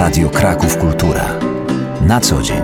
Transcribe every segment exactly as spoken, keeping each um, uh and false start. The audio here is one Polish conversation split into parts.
Radio Kraków Kultura. Na co dzień.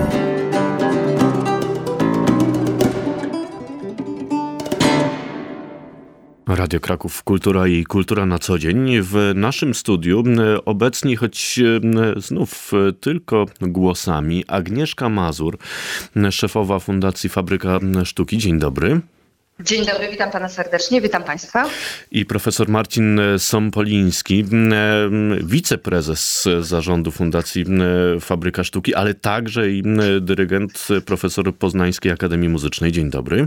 Radio Kraków Kultura i Kultura na co dzień. W naszym studiu obecni, choć znów tylko głosami, Agnieszka Mazur, szefowa Fundacji Fabryka Sztuki. Dzień dobry. Dzień dobry, witam pana serdecznie, witam państwa. I profesor Marcin Sompoliński, wiceprezes zarządu Fundacji Fabryka Sztuki, ale także i dyrygent, profesor Poznańskiej Akademii Muzycznej. Dzień dobry.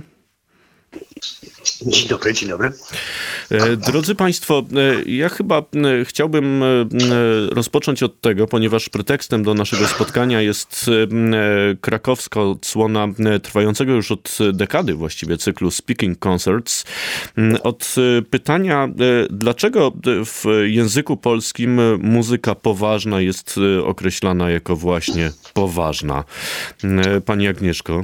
Dzień dobry, dzień dobry. Drodzy Państwo, ja chyba chciałbym rozpocząć od tego, ponieważ pretekstem do naszego spotkania jest krakowska odsłona trwającego już od dekady właściwie cyklu Speaking Concerts. Od pytania, dlaczego w języku polskim muzyka poważna jest określana jako właśnie poważna. Pani Agnieszko.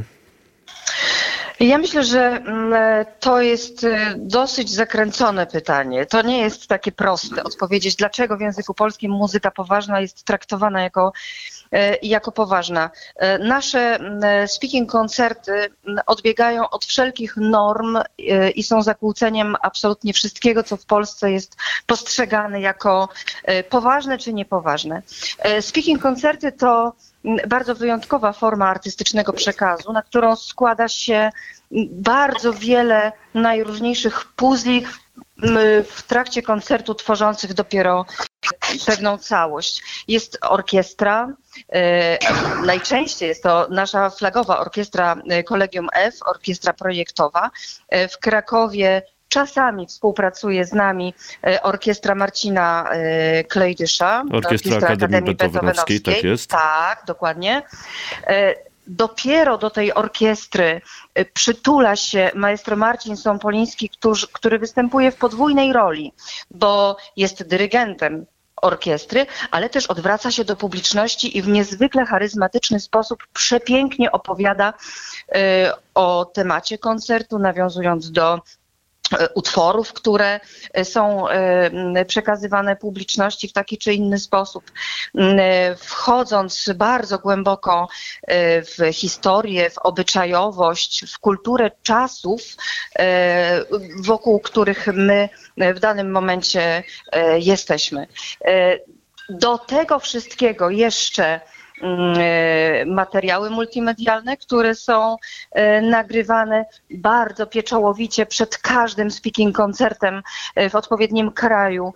Ja myślę, że to jest dosyć zakręcone pytanie. To nie jest takie proste odpowiedzieć, dlaczego w języku polskim muzyka poważna jest traktowana jako, jako poważna. Nasze speaking koncerty odbiegają od wszelkich norm i są zakłóceniem absolutnie wszystkiego, co w Polsce jest postrzegane jako poważne czy niepoważne. Speaking koncerty to bardzo wyjątkowa forma artystycznego przekazu, na którą składa się bardzo wiele najróżniejszych puzli w trakcie koncertu, tworzących dopiero pewną całość. Jest orkiestra, najczęściej jest to nasza flagowa orkiestra Collegium F, orkiestra projektowa. W Krakowie czasami współpracuje z nami orkiestra Marcina Klejdysza. Orkiestra, orkiestra Akademii, Akademii Beethovenowskiej, tak jest. Tak, dokładnie. Dopiero do tej orkiestry przytula się maestro Marcin Sompoliński, który, który występuje w podwójnej roli, bo jest dyrygentem orkiestry, ale też odwraca się do publiczności i w niezwykle charyzmatyczny sposób przepięknie opowiada o temacie koncertu, nawiązując do utworów, które są przekazywane publiczności w taki czy inny sposób. Wchodząc bardzo głęboko w historię, w obyczajowość, w kulturę czasów, wokół których my w danym momencie jesteśmy. Do tego wszystkiego jeszcze materiały multimedialne, które są nagrywane bardzo pieczołowicie przed każdym speaking koncertem w odpowiednim kraju,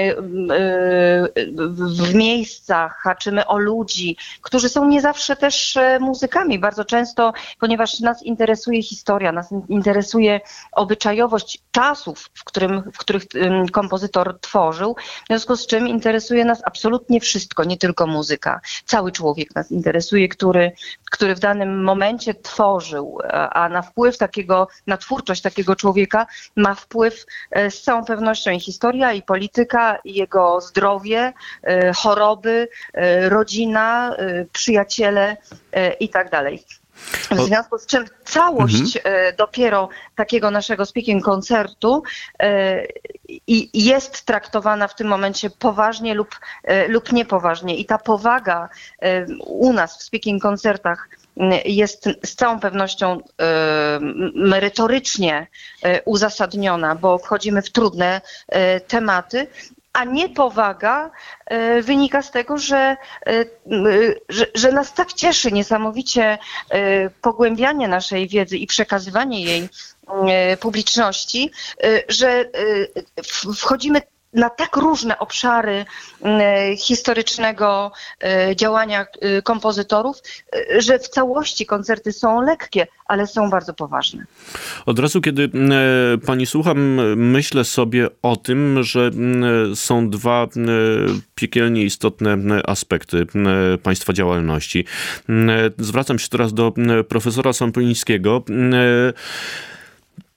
w miejscach, haczymy o ludzi, którzy są nie zawsze też muzykami. Bardzo często, ponieważ nas interesuje historia, nas interesuje obyczajowość czasów, w, którym, w których kompozytor tworzył, w związku z czym interesuje nas absolutnie wszystko, nie tylko muzyka. Cały człowiek Człowiek nas interesuje, który, który w danym momencie tworzył, a na wpływ takiego, na twórczość takiego człowieka ma wpływ z całą pewnością i historia, i polityka, i jego zdrowie, choroby, rodzina, przyjaciele i tak dalej. W związku z czym całość mhm. dopiero takiego naszego speaking koncertu i jest traktowana w tym momencie poważnie lub, lub niepoważnie. I ta powaga u nas w speaking koncertach jest z całą pewnością merytorycznie uzasadniona, bo wchodzimy w trudne tematy. A niepowaga y, wynika z tego, że, y, że, że nas tak cieszy niesamowicie y, pogłębianie naszej wiedzy i przekazywanie jej y, publiczności, y, że y, wchodzimy na tak różne obszary y, historycznego y, działania y, kompozytorów, y, że w całości koncerty są lekkie, ale są bardzo poważne. Od razu, kiedy e, pani słucham, myślę sobie o tym, że e, są dwa e, piekielnie istotne aspekty e, państwa działalności. E, zwracam się teraz do e, profesora Sompolińskiego. E,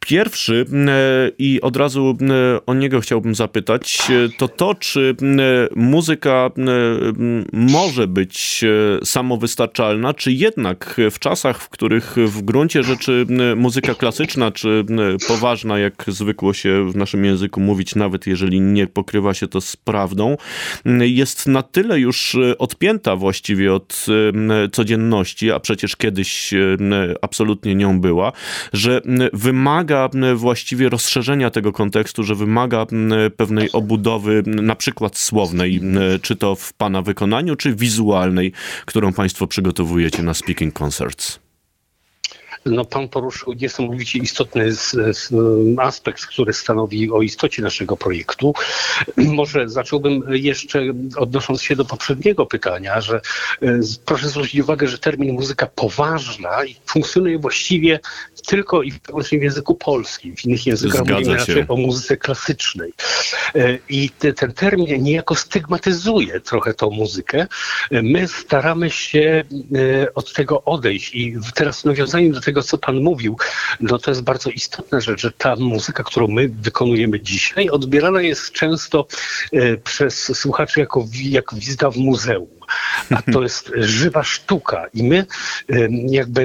Pierwszy i od razu o niego chciałbym zapytać, to to, czy muzyka może być samowystarczalna, czy jednak w czasach, w których w gruncie rzeczy muzyka klasyczna, czy poważna, jak zwykło się w naszym języku mówić, nawet jeżeli nie pokrywa się to z prawdą, jest na tyle już odpięta właściwie od codzienności, a przecież kiedyś absolutnie nią była, że wymaga właściwie rozszerzenia tego kontekstu, że wymaga pewnej obudowy, na przykład słownej, czy to w pana wykonaniu, czy wizualnej, którą państwo przygotowujecie na Speaking Concerts. No, pan poruszył niesamowicie istotny z, z, aspekt, który stanowi o istocie naszego projektu. Może zacząłbym jeszcze, odnosząc się do poprzedniego pytania, że proszę zwrócić uwagę, że termin muzyka poważna funkcjonuje właściwie tylko i wyłącznie w języku polskim. W innych językach Zgadza mówimy się. raczej o muzyce klasycznej. I te, ten termin niejako stygmatyzuje trochę tą muzykę. My staramy się od tego odejść i teraz w nawiązaniu do tego, co pan mówił, no to jest bardzo istotna rzecz, że ta muzyka, którą my wykonujemy dzisiaj, odbierana jest często e, przez słuchaczy jako, jako wizyta w muzeum. A to jest żywa sztuka i my e, jakby e,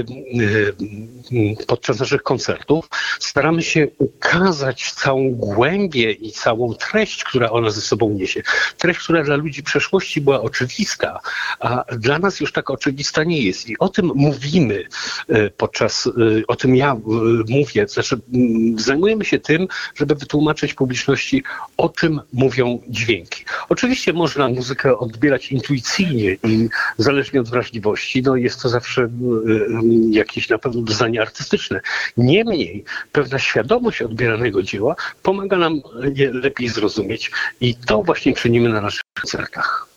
podczas naszych koncertów staramy się ukazać całą głębię i całą treść, która ona ze sobą niesie. Treść, która dla ludzi przeszłości była oczywista, a dla nas już tak oczywista nie jest. I o tym mówimy e, podczas o tym ja mówię, znaczy zajmujemy się tym, żeby wytłumaczyć publiczności, o czym mówią dźwięki. Oczywiście można muzykę odbierać intuicyjnie i zależnie od wrażliwości, no jest to zawsze jakieś na pewno doznanie artystyczne. Niemniej pewna świadomość odbieranego dzieła pomaga nam je lepiej zrozumieć i to właśnie czynimy na naszych koncertach.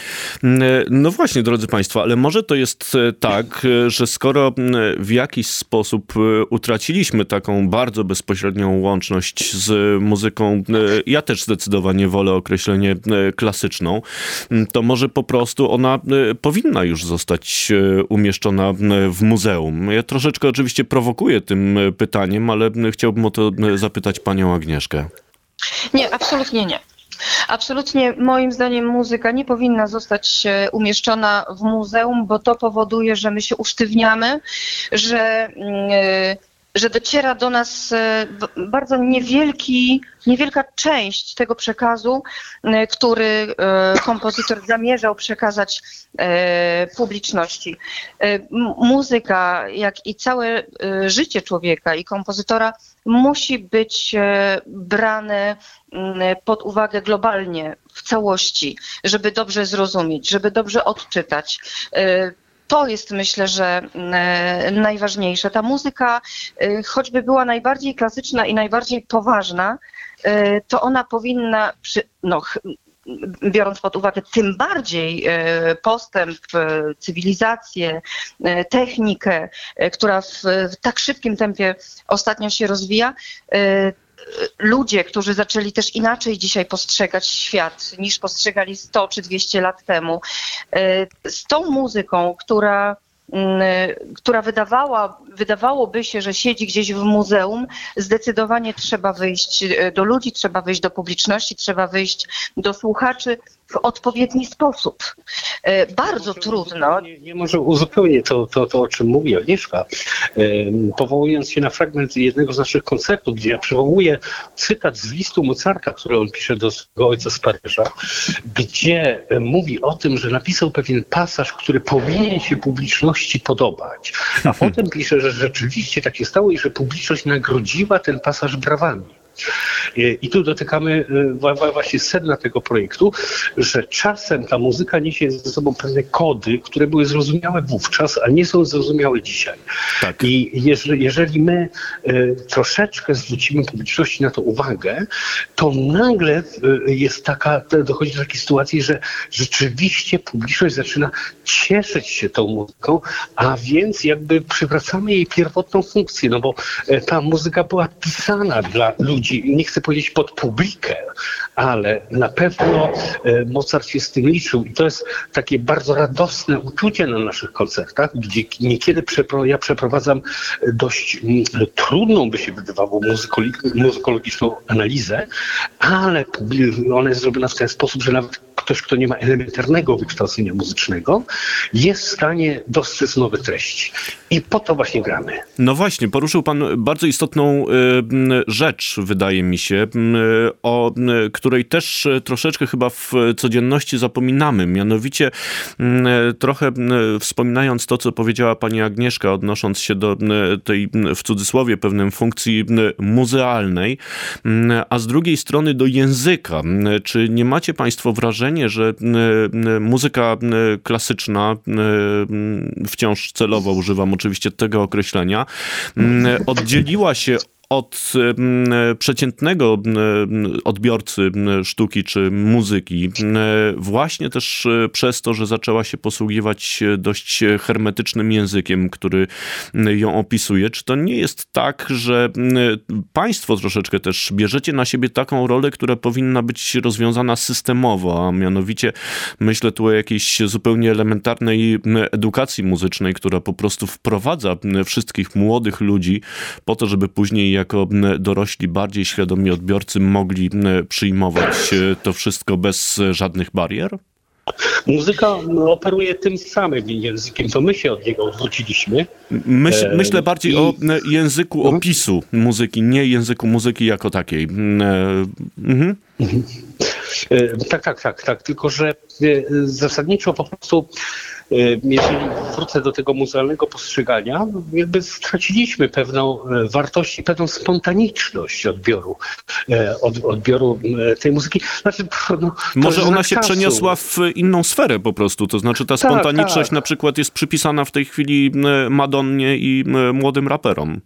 No właśnie, drodzy państwo, ale może to jest tak, że skoro w jakiś sposób utraciliśmy taką bardzo bezpośrednią łączność z muzyką, ja też zdecydowanie wolę określenie klasyczną, to może po prostu ona powinna już zostać umieszczona w muzeum. Ja troszeczkę oczywiście prowokuję tym pytaniem, ale chciałbym o to zapytać panią Agnieszkę. Nie, absolutnie nie. Absolutnie moim zdaniem muzyka nie powinna zostać umieszczona w muzeum, bo to powoduje, że my się usztywniamy, że, że dociera do nas bardzo niewielki, niewielka część tego przekazu, który kompozytor zamierzał przekazać publiczności. Muzyka, jak i całe życie człowieka i kompozytora musi być brane pod uwagę globalnie, w całości, żeby dobrze zrozumieć, żeby dobrze odczytać. To jest, myślę, że najważniejsze. Ta muzyka, choćby była najbardziej klasyczna i najbardziej poważna, to ona powinna, przy, no, biorąc pod uwagę tym bardziej postęp, cywilizację, technikę, która w, w tak szybkim tempie ostatnio się rozwija, ludzie, którzy zaczęli też inaczej dzisiaj postrzegać świat niż postrzegali sto czy dwieście lat temu, z tą muzyką, która która wydawała, wydawałoby się, że siedzi gdzieś w muzeum, zdecydowanie trzeba wyjść do ludzi, trzeba wyjść do publiczności, trzeba wyjść do słuchaczy w odpowiedni sposób. Bardzo może trudno. Nie, nie może uzupełnię to, to, to, o czym mówi Agnieszka. Powołując się na fragment jednego z naszych koncertów, gdzie ja przywołuję cytat z listu Mozarta, który on pisze do swojego ojca z Paryża, gdzie mówi o tym, że napisał pewien pasaż, który powinien się publiczności podobać. A potem pisze, że rzeczywiście tak się stało i że publiczność nagrodziła ten pasaż brawami. I tu dotykamy właśnie sedna tego projektu, że czasem ta muzyka niesie ze sobą pewne kody, które były zrozumiałe wówczas, a nie są zrozumiałe dzisiaj. Tak. I jeżeli, jeżeli my troszeczkę zwrócimy publiczności na to uwagę, to nagle jest taka, dochodzi do takiej sytuacji, że rzeczywiście publiczność zaczyna cieszyć się tą muzyką, a więc jakby przywracamy jej pierwotną funkcję, no bo ta muzyka była pisana dla ludzi. Nie chcę powiedzieć pod publikę, ale na pewno Mozart się z tym liczył i to jest takie bardzo radosne uczucie na naszych koncertach, gdzie niekiedy przepro, ja przeprowadzam dość m, trudną, by się wydawało, muzykologiczną analizę, ale ona jest zrobiona w ten sposób, że nawet ktoś, kto nie ma elementarnego wykształcenia muzycznego, jest w stanie dostrzec nowe treści. I po to właśnie gramy. No właśnie, poruszył pan bardzo istotną y, rzecz, wydaje mi się, y, o y, której też troszeczkę chyba w codzienności zapominamy. Mianowicie y, trochę y, wspominając to, co powiedziała pani Agnieszka, odnosząc się do y, tej, w cudzysłowie, pewnej funkcji y, muzealnej, y, a z drugiej strony do języka. Y, czy nie macie państwo wrażenia, że muzyka klasyczna, wciąż celowo używam oczywiście tego określenia, oddzieliła się od przeciętnego odbiorcy sztuki czy muzyki, właśnie też przez to, że zaczęła się posługiwać dość hermetycznym językiem, który ją opisuje. Czy to nie jest tak, że państwo troszeczkę też bierzecie na siebie taką rolę, która powinna być rozwiązana systemowo, a mianowicie myślę tu o jakiejś zupełnie elementarnej edukacji muzycznej, która po prostu wprowadza wszystkich młodych ludzi po to, żeby później jako dorośli, bardziej świadomi odbiorcy mogli przyjmować to wszystko bez żadnych barier? Muzyka operuje tym samym językiem, to my się od niego odwróciliśmy. Myśl, myślę bardziej I... o języku mhm. opisu muzyki, nie języku muzyki jako takiej. Mhm. Mhm. Tak, tak, tak, tak. Tylko że zasadniczo po prostu, jeżeli wrócę do tego muzealnego postrzegania, jakby straciliśmy pewną wartość i pewną spontaniczność odbioru, od, odbioru tej muzyki. Znaczy, no, może ona się czasu. przeniosła w inną sferę po prostu, to znaczy ta spontaniczność tak, tak. na przykład jest przypisana w tej chwili Madonnie i młodym raperom.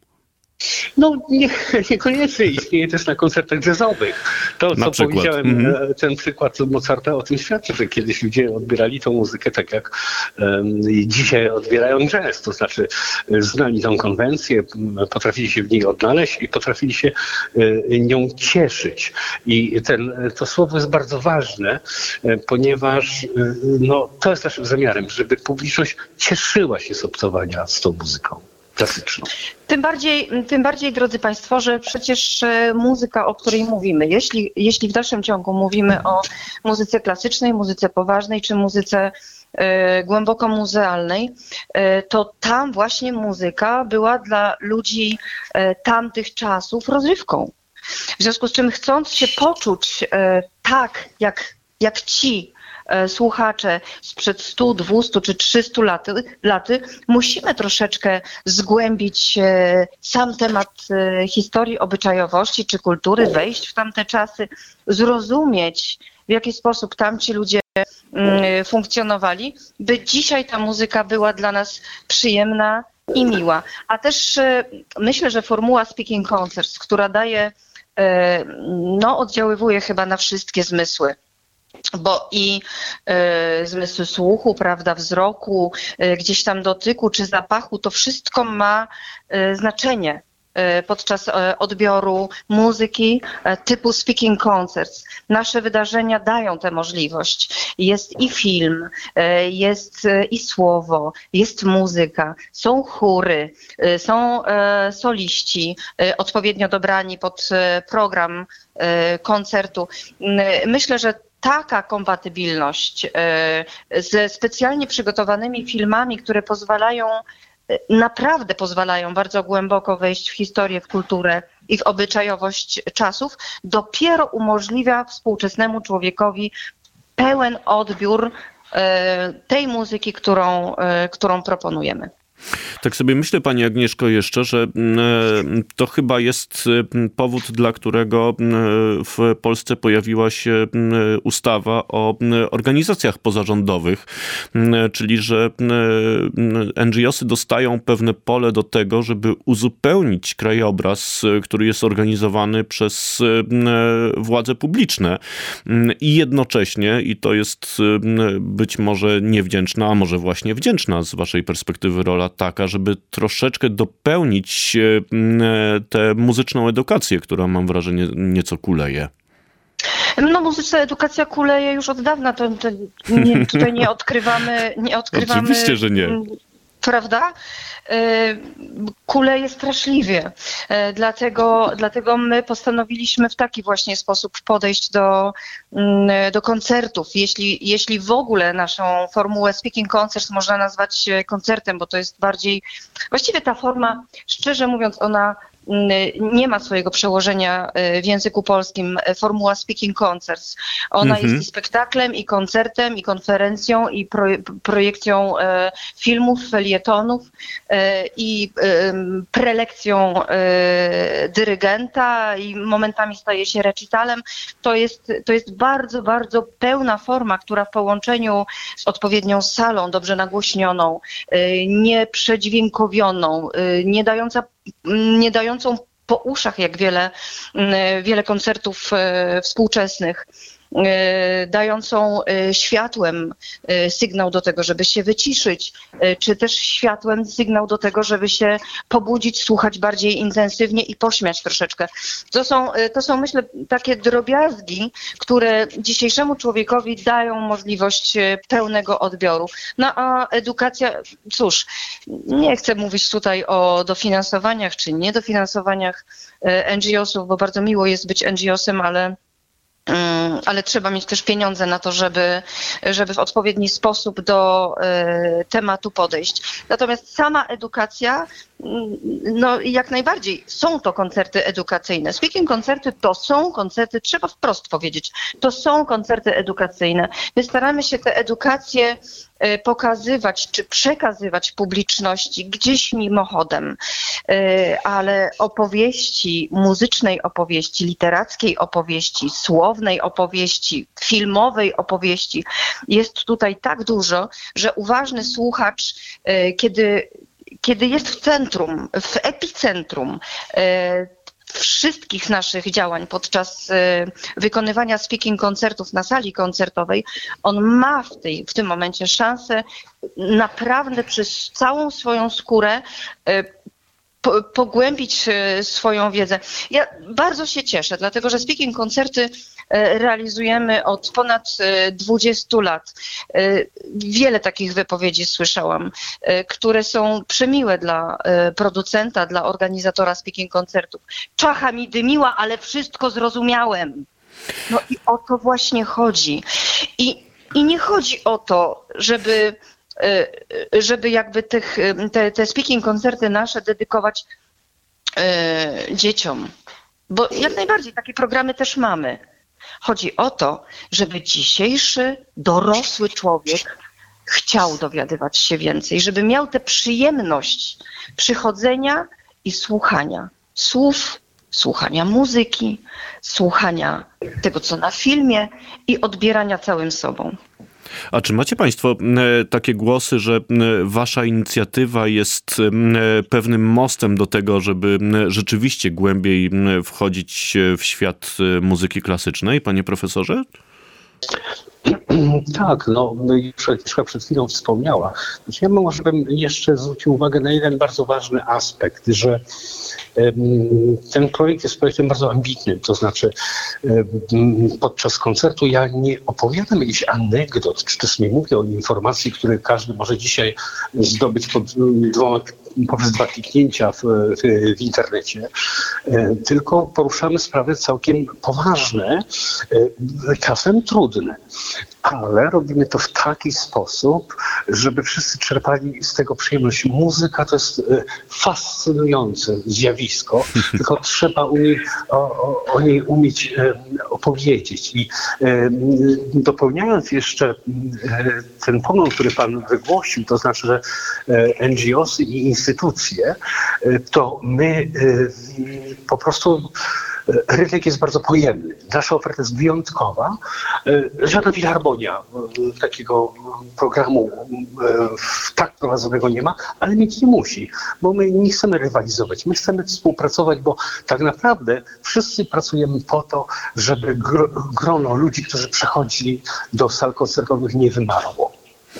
No nie, niekoniecznie, istnieje też na koncertach jazzowych. To, co przykład. powiedziałem, mm-hmm. ten przykład Mozarta o tym świadczy, że kiedyś ludzie odbierali tą muzykę tak, jak um, dzisiaj odbierają jazz. To znaczy znali tą konwencję, potrafili się w niej odnaleźć i potrafili się y, nią cieszyć. I ten, to słowo jest bardzo ważne, y, ponieważ y, no, to jest naszym zamiarem, żeby publiczność cieszyła się z obcowania z tą muzyką klasyczną. Tym bardziej, tym bardziej, drodzy Państwo, że przecież muzyka, o której mówimy, jeśli, jeśli w dalszym ciągu mówimy o muzyce klasycznej, muzyce poważnej czy muzyce y, głęboko muzealnej, y, to tam właśnie muzyka była dla ludzi y, tamtych czasów rozrywką. W związku z czym, chcąc się poczuć y, tak, jak, jak ci słuchacze sprzed stu, dwustu czy trzystu laty, laty, musimy troszeczkę zgłębić sam temat historii obyczajowości czy kultury, wejść w tamte czasy, zrozumieć, w jaki sposób tamci ludzie funkcjonowali, by dzisiaj ta muzyka była dla nas przyjemna i miła. A też myślę, że formuła Speaking Concerts, która daje, no oddziaływuje chyba na wszystkie zmysły. Bo i y, zmysły słuchu, prawda, wzroku, y, gdzieś tam dotyku czy zapachu, to wszystko ma y, znaczenie y, podczas y, odbioru muzyki y, typu Speaking Concerts. Nasze wydarzenia dają tę możliwość. Jest i film, y, jest y, i słowo, jest muzyka, są chóry, y, są y, soliści y, odpowiednio dobrani pod y, program y, koncertu. Y, myślę, że taka kompatybilność ze specjalnie przygotowanymi filmami, które pozwalają, naprawdę pozwalają bardzo głęboko wejść w historię, w kulturę i w obyczajowość czasów, dopiero umożliwia współczesnemu człowiekowi pełen odbiór tej muzyki, którą, którą proponujemy. Tak sobie myślę, pani Agnieszko, jeszcze, że to chyba jest powód, dla którego w Polsce pojawiła się ustawa o organizacjach pozarządowych, czyli że en dżi osy dostają pewne pole do tego, żeby uzupełnić krajobraz, który jest organizowany przez władze publiczne i jednocześnie, i to jest być może niewdzięczna, a może właśnie wdzięczna z waszej perspektywy rola była taka, żeby troszeczkę dopełnić tę muzyczną edukację, która, mam wrażenie, nieco kuleje? No, muzyczna edukacja kuleje już od dawna, to, to nie, tutaj nie odkrywamy, nie odkrywamy. Oczywiście, że nie. Prawda? Kuleje straszliwie. Dlatego, dlatego my postanowiliśmy w taki właśnie sposób podejść do, do koncertów. Jeśli, jeśli w ogóle naszą formułę Speaking Concerts można nazwać koncertem, bo to jest bardziej, właściwie ta forma, szczerze mówiąc, ona nie ma swojego przełożenia w języku polskim, formuła Speaking Concerts. Ona mhm. jest i spektaklem, i koncertem, i konferencją, i pro, projekcją e, filmów, felietonów, e, i e, prelekcją e, dyrygenta, i momentami staje się recitalem. To jest, to jest bardzo, bardzo pełna forma, która w połączeniu z odpowiednią salą, dobrze nagłośnioną, e, nieprzedźwiękowioną, e, nie dająca nie dającą po uszach, jak wiele, wiele koncertów współczesnych, dającą światłem sygnał do tego, żeby się wyciszyć, czy też światłem sygnał do tego, żeby się pobudzić, słuchać bardziej intensywnie i pośmiać troszeczkę. To są, to są myślę, takie drobiazgi, które dzisiejszemu człowiekowi dają możliwość pełnego odbioru. No a edukacja, cóż, nie chcę mówić tutaj o dofinansowaniach czy niedofinansowaniach en dżi osów, bo bardzo miło jest być en dżi osem, ale ale trzeba mieć też pieniądze na to, żeby, żeby w odpowiedni sposób do y, tematu podejść. Natomiast sama edukacja, no jak najbardziej są to koncerty edukacyjne. Speaking koncerty to są koncerty, trzeba wprost powiedzieć, to są koncerty edukacyjne. My staramy się tę edukację y, pokazywać czy przekazywać publiczności gdzieś mimochodem, y, ale opowieści, muzycznej opowieści, literackiej opowieści, słownej opowieści, filmowej opowieści jest tutaj tak dużo, że uważny słuchacz, y, kiedy Kiedy jest w centrum, w epicentrum e, wszystkich naszych działań podczas e, wykonywania speaking koncertów na sali koncertowej, on ma w, tej, w tym momencie szansę naprawdę przez całą swoją skórę e, po, pogłębić e, swoją wiedzę. Ja bardzo się cieszę, dlatego że speaking koncerty realizujemy od ponad dwudziestu lat. Wiele takich wypowiedzi słyszałam, które są przemiłe dla producenta, dla organizatora speaking koncertów. Czacha mi dymiła, ale wszystko zrozumiałem. No i o to właśnie chodzi. I, i nie chodzi o to, żeby, żeby jakby tych, te, te speaking koncerty nasze dedykować dzieciom. Bo jak najbardziej takie programy też mamy. Chodzi o to, żeby dzisiejszy dorosły człowiek chciał dowiadywać się więcej, żeby miał tę przyjemność przychodzenia i słuchania słów, słuchania muzyki, słuchania tego, co na filmie i odbierania całym sobą. A czy macie państwo takie głosy, że wasza inicjatywa jest pewnym mostem do tego, żeby rzeczywiście głębiej wchodzić w świat muzyki klasycznej, panie profesorze? Tak, no Agnieszka przed chwilą wspomniała. Znaczy, ja może bym jeszcze zwrócił uwagę na jeden bardzo ważny aspekt, że ten projekt jest projektem bardzo ambitnym, to znaczy podczas koncertu ja nie opowiadam jakichś anegdot, czy też nie mówię o informacji, które każdy może dzisiaj zdobyć pod dwoma, poprzez dwa kliknięcia w, w, w internecie, tylko poruszamy sprawy całkiem poważne, czasem trudne. Ale robimy to w taki sposób, żeby wszyscy czerpali z tego przyjemność. Muzyka to jest fascynujące zjawisko, tylko trzeba o niej, o, o niej umieć opowiedzieć. I dopełniając jeszcze ten pogląd, który pan wygłosił, to znaczy, że en dżi osy i instytucje, to my po prostu rynek jest bardzo pojemny. Nasza oferta jest wyjątkowa. Żadna filharmonia takiego programu tak prowadzonego nie ma, ale mieć nie musi, bo my nie chcemy rywalizować. My chcemy współpracować, bo tak naprawdę wszyscy pracujemy po to, żeby grono ludzi, którzy przychodzili do sal koncertowych, nie wymarło.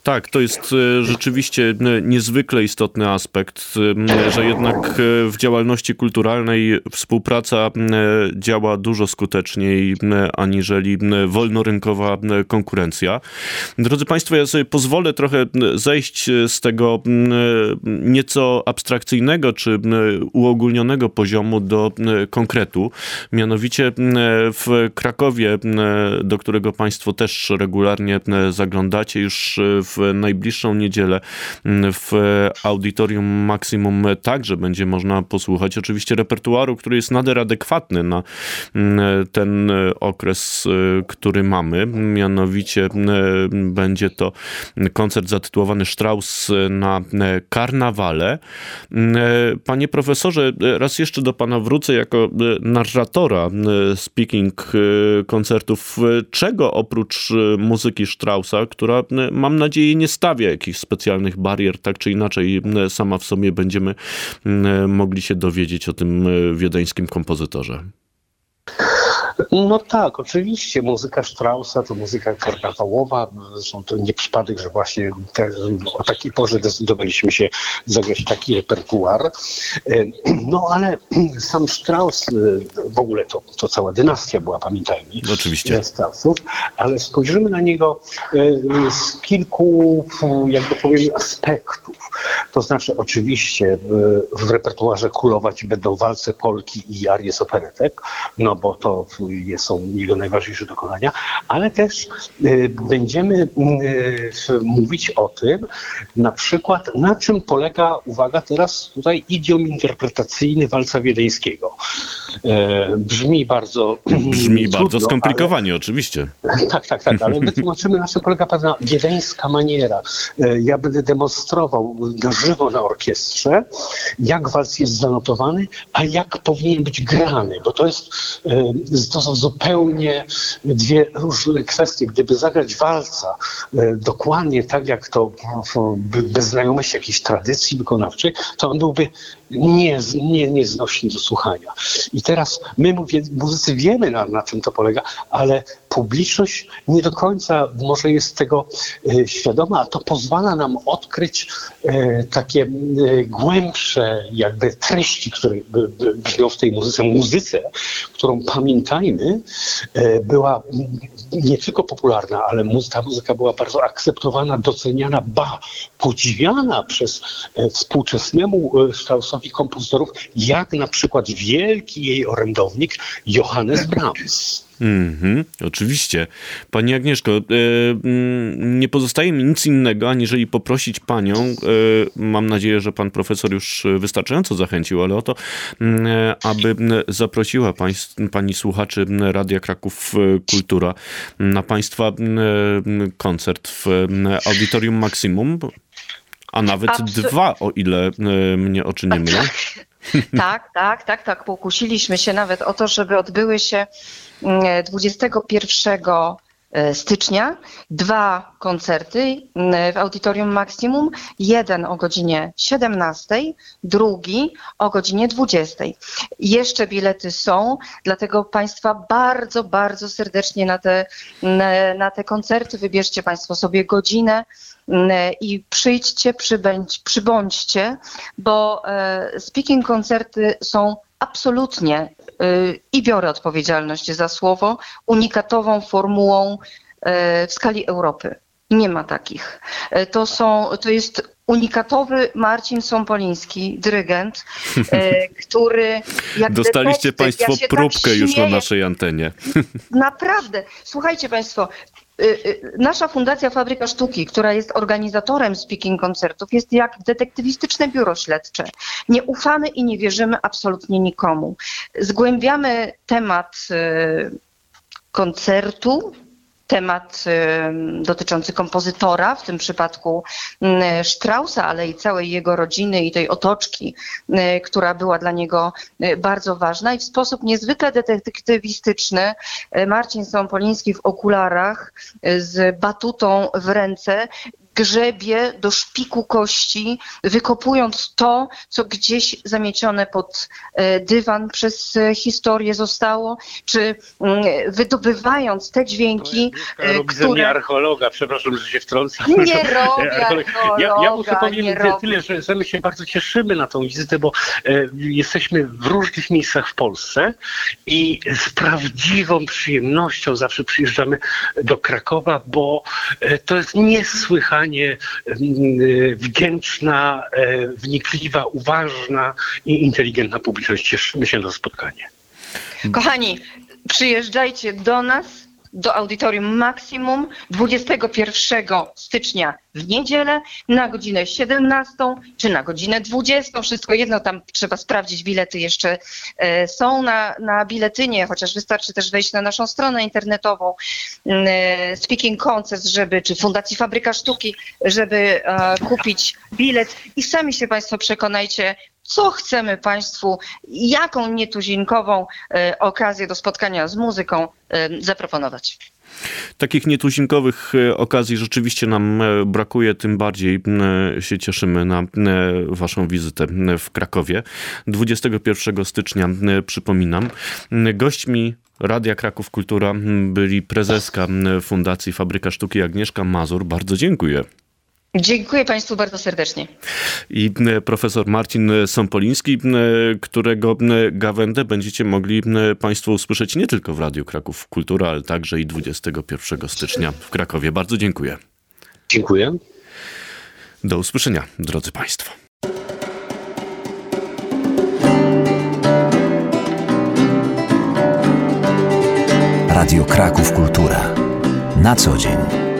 Tak, to jest rzeczywiście niezwykle istotny aspekt, że jednak w działalności kulturalnej współpraca działa dużo skuteczniej aniżeli wolnorynkowa konkurencja. Drodzy Państwo, ja sobie pozwolę trochę zejść z tego nieco abstrakcyjnego czy uogólnionego poziomu do konkretu. Mianowicie w Krakowie, do którego Państwo też regularnie zaglądacie, już w najbliższą niedzielę w Auditorium Maximum także będzie można posłuchać oczywiście repertuaru, który jest nader adekwatny na ten okres, który mamy. Mianowicie będzie to koncert zatytułowany Strauss na karnawale. Panie profesorze, raz jeszcze do pana wrócę jako narratora speaking koncertów. Czego oprócz muzyki Straussa, która mam nadzieję nie stawia jakichś specjalnych barier, tak czy inaczej sama w sobie będziemy mogli się dowiedzieć o tym wiedeńskim kompozytorze? No tak, oczywiście muzyka Straussa to muzyka karnawałowa. Zresztą to nie przypadek, że właśnie te, o takiej porze zdecydowaliśmy się zagrać taki repertuar. No ale sam Strauss, w ogóle to, to cała dynastia była, pamiętajmy. Oczywiście. Straussów, ale spojrzymy na niego z kilku, jakby powiem, aspektów. To znaczy oczywiście w repertuarze królować będą walce, polki i arie z operetek, no bo to są jego najważniejsze dokonania, ale też y, będziemy y, mówić o tym, na przykład na czym polega, uwaga, teraz tutaj idiom interpretacyjny walca wiedeńskiego. E, brzmi bardzo Brzmi trudno, bardzo skomplikowanie, ale, oczywiście. Tak, tak, tak, ale wytłumaczymy, na czym polega pewna wiedeńska maniera. E, ja będę demonstrował na żywo na orkiestrze, jak walc jest zanotowany, a jak powinien być grany, bo to jest e, to są zupełnie dwie różne kwestie. Gdyby zagrać walca e, dokładnie tak, jak to e, bez znajomości jakiejś tradycji wykonawczej, to on byłby nie, nie, nieznośny do słuchania. I teraz my, mówię, muzycy, wiemy na, na czym to polega, ale publiczność nie do końca może jest tego e, świadoma, a to pozwala nam odkryć e, takie e, głębsze jakby treści, które b, b, brzmią w tej muzyce. Muzyce, którą pamiętajmy, e, była nie tylko popularna, ale muzy- ta muzyka była bardzo akceptowana, doceniana, ba, podziwiana przez e, współczesnemu e, Straussowi kompozytorów, jak na przykład wielki jej orędownik Johannes Brahms. Mhm, oczywiście. Pani Agnieszko, e, nie pozostaje mi nic innego, aniżeli poprosić panią, e, mam nadzieję, że pan profesor już wystarczająco zachęcił, ale o to, e, aby zaprosiła pań, pani słuchaczy Radia Kraków Kultura na państwa e, koncert w Auditorium Maximum, a nawet Absol- dwa, o ile e, mnie oczy nie mylą. Tak, tak, tak, tak. Pokusiliśmy się nawet o to, żeby odbyły się dwudziestego pierwszego stycznia dwa koncerty w Auditorium Maximum. Jeden o godzinie siedemnastej, drugi o godzinie dwudziestej. Jeszcze bilety są, dlatego Państwa bardzo, bardzo serdecznie na te, na te koncerty wybierzcie Państwo sobie godzinę i przyjdźcie, przybądź, przybądźcie, bo speaking koncerty są absolutnie, i biorę odpowiedzialność za słowo, unikatową formułą w skali Europy. Nie ma takich. To są, to jest unikatowy Marcin Sąpoliński, dyrygent, który jak Dostaliście detektyw, Państwo ja się próbkę tak już na śmieję. naszej antenie. Naprawdę. Słuchajcie Państwo, nasza Fundacja Fabryka Sztuki, która jest organizatorem speaking koncertów, jest jak detektywistyczne biuro śledcze. Nie ufamy i nie wierzymy absolutnie nikomu. Zgłębiamy temat koncertu, temat y, dotyczący kompozytora, w tym przypadku y, Straussa, ale i całej jego rodziny i tej otoczki, y, która była dla niego y, bardzo ważna. I w sposób niezwykle detektywistyczny y, Marcin Sąpoliński w okularach y, z batutą w ręce grzebie do szpiku kości, wykopując to, co gdzieś zamiecione pod dywan przez historię zostało, czy wydobywając te dźwięki, robi które... ze mnie archeologa, przepraszam, że się wtrącę. Nie robię archeologa, ja, ja muszę powiedzieć nie tyle, że, że my się bardzo cieszymy na tą wizytę, bo e, jesteśmy w różnych miejscach w Polsce i z prawdziwą przyjemnością zawsze przyjeżdżamy do Krakowa, bo e, to jest niesłychanie e, wdzięczna, e, wnikliwa, uważna i inteligentna publiczność. Cieszymy się na spotkanie. Kochani, przyjeżdżajcie do nas, do Audytorium Maksimum dwudziestego pierwszego stycznia w niedzielę na godzinę siedemnastą czy na godzinę dwudziestą. Wszystko jedno, tam trzeba sprawdzić, bilety jeszcze e, są na, na biletynie, chociaż wystarczy też wejść na naszą stronę internetową e, Speaking Concerts, żeby, czy Fundacji Fabryka Sztuki, żeby e, kupić bilet i sami się Państwo przekonajcie, co chcemy Państwu, jaką nietuzinkową e, okazję do spotkania z muzyką e, zaproponować. Takich nietuzinkowych okazji rzeczywiście nam brakuje, tym bardziej się cieszymy na waszą wizytę w Krakowie. dwudziestego pierwszego stycznia, przypominam, gośćmi Radia Kraków Kultura byli prezeska Fundacji Fabryka Sztuki Agnieszka Mazur. Bardzo dziękuję. Dziękuję Państwu bardzo serdecznie. I profesor Marcin Sąpoliński, którego gawędę będziecie mogli Państwo usłyszeć nie tylko w Radiu Kraków Kultura, ale także i dwudziestego pierwszego stycznia w Krakowie. Bardzo dziękuję. Dziękuję. Do usłyszenia, drodzy Państwo. Radio Kraków Kultura. Na co dzień.